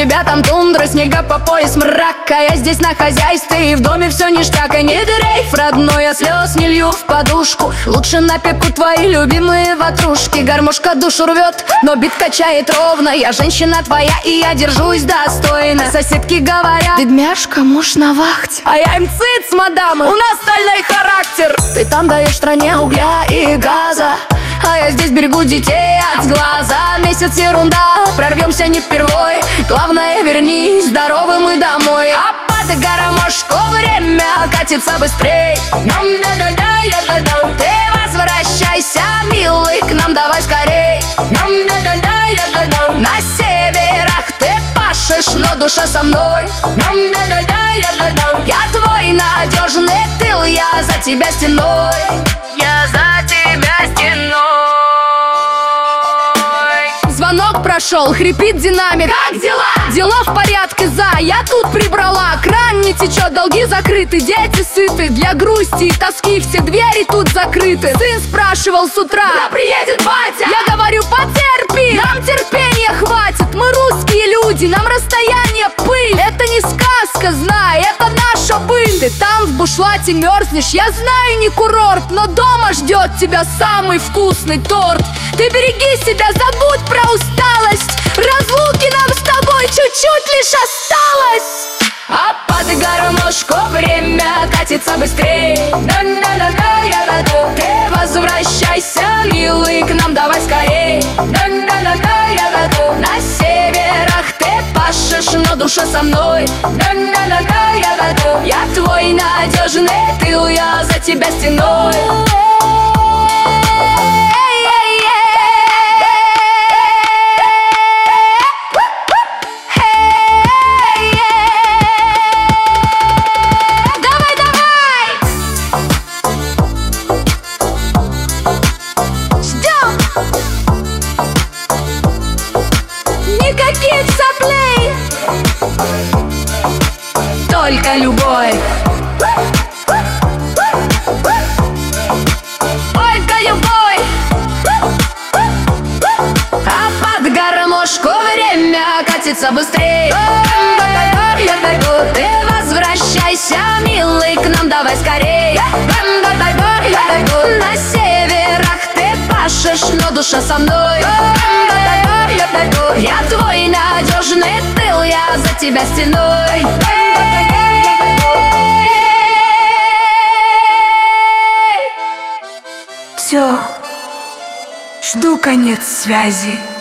тебя там тундра, снега по пояс, мрак, а я здесь на хозяйстве, и в доме все ништяк. И не дрейф, родной, я слез не лью в подушку. Лучше напеку твои любимые ватрушки. Гармошка душу рвет, но бит качает ровно. Я женщина твоя, и я держусь достойно. Соседки говорят: ведьмяшка, муж на вахте. А я им цыц, мадамы, у нас стальной характер. Ты там даешь стране угля и газа, а я здесь берегу детей от сглаза. Месяц ерунда, прорвемся не впервой. Главное, вернись здоровым и домой. А под гармошку время катится быстрей. Ты возвращайся, милый, к нам давай скорей. На северах ты пашешь, но душа со мной. Я твой надежный тыл, я за тебя стеной. Я за тебя стеной. Звонок прошел, хрипит динамик. Как дела? Дела в порядке, я тут прибрала. Кран не течет, долги закрыты, дети сыты. Для грусти и тоски все двери тут закрыты. Сын спрашивал с утра: когда приедет батя? Я говорю: потерпи, нам терпения хватит. Мы русские люди, нам расстояние пыль. Это не сказка, знай, это наша быль. Ты там в бушлате мерзнешь, я знаю, не курорт, но дома ждет тебя самый вкусный торт. Ты береги себя, забудь про усталость. Разлуки нам с тобой чуть-чуть лишь осталось. А под гармошку время катится быстрей. Ты возвращайся, милый, к нам давай скорей. На северах ты пашешь, но душа со мной. Я твой надежный тыл, я за тебя стеной. Никаких соплей, только любовь. Только любовь. А под гармошку время катится быстрей. Ты возвращайся, милый, к нам давай скорей. На северах ты пашешь, но душа со мной. Я твой надежный тыл, я за тебя стеной. Все, жду конец связи.